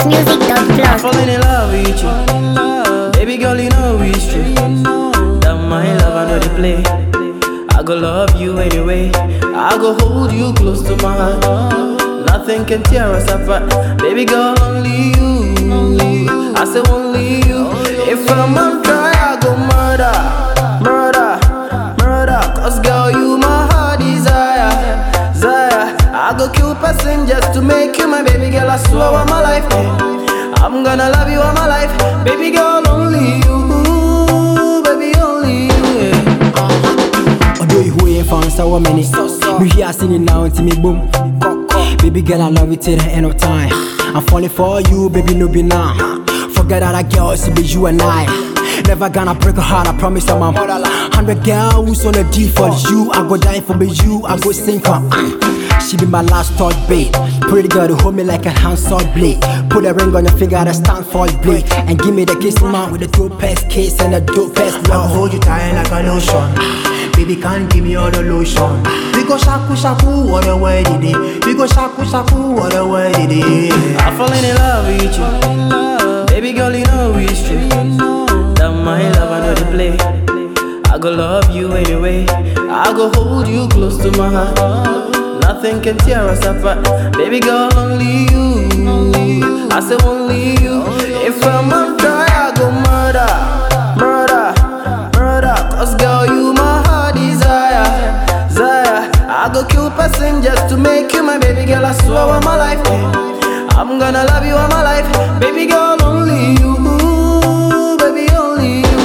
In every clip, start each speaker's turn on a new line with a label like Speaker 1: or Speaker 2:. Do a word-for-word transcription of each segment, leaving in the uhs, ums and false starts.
Speaker 1: It's music dot
Speaker 2: I'm
Speaker 1: plus.
Speaker 2: falling in love with you. Baby girl, you know it's true. That my love, I know they play. I go love you anyway. I go hold you close to my heart. Nothing can tear us apart. Baby girl, only you. I say only you. If I'm on try, I go murder, murder, murder. Cause girl, you my heart desire, desire. I go kill person just to make you my baby girl. I swear on my life, yeah. I'm gonna love you all my life. Baby girl, only you. Baby, only you, yeah.
Speaker 3: Although you ain't found so many, me here singing now until me boom. Baby girl, I love you till the end of time. I'm falling for you, baby, no be now. Forget that girl, it's be you and I. Never gonna break her heart, I promise I'm a hundred girls on the D for you. I go die for me, you, I go sing for. She be my last thought, babe. Pretty girl to hold me like a handsaw blade. Put a ring on your finger, that stand for blade. And give me the kiss, man, with the dope-ass kiss and the dope-ass love.
Speaker 4: I'll hold you tight like a lotion. Baby, can't give me all the lotion. We go shaku shaku, what a way did it. We go shaku shaku, what a way did it.
Speaker 2: I'm falling in love with you. Baby girl, you know it's true. That my love, I know they play. I go love you anyway. I go hold you close to my heart. Nothing can tear us apart. Baby girl, only you. I say only you. If I'm on try, I go murder, murder, murder. Cause girl, you my heart desire, desire. I go kill person just to make you my baby girl. I swear on my life, yeah. I'm gonna love you all my life. Baby girl, only you. Baby, only you,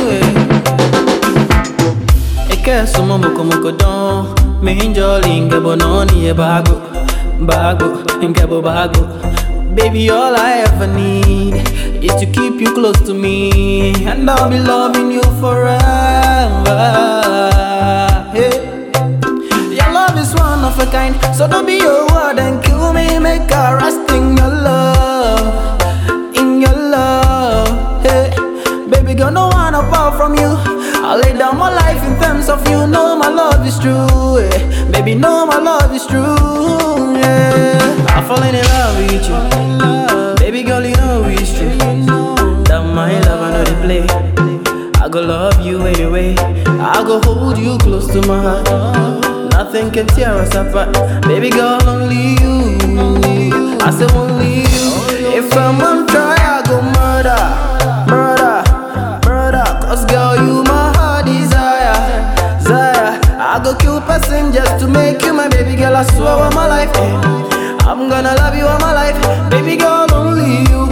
Speaker 2: yeah. Eke sumo moko moko don. Minjoli ngebo noni e bago, bago, ngebo bago. Baby, all I ever need is to keep you close to me, and I'll be loving you forever. Hey. Your love is one of a kind, so don't be a word and kill me. Make a rest in your love, in your love. Hey. Baby girl, no one apart from you. I'll lay down my life in terms of you. Know my love is true, yeah. Baby, know my love is true, yeah. I'm falling in love with you. Baby girl, you know it's true. That my love, I know they play. I go love you anyway. I go hold you close to my heart. Nothing can tear us apart. Baby girl, only you. I say only you. If I'm on try, I go murder, murder, murder. Cause girl, you my heart desire, desire. I go kill person just to make you my baby girl. I swear on my life, yeah. I'm gonna love you all my life. Baby girl, only you.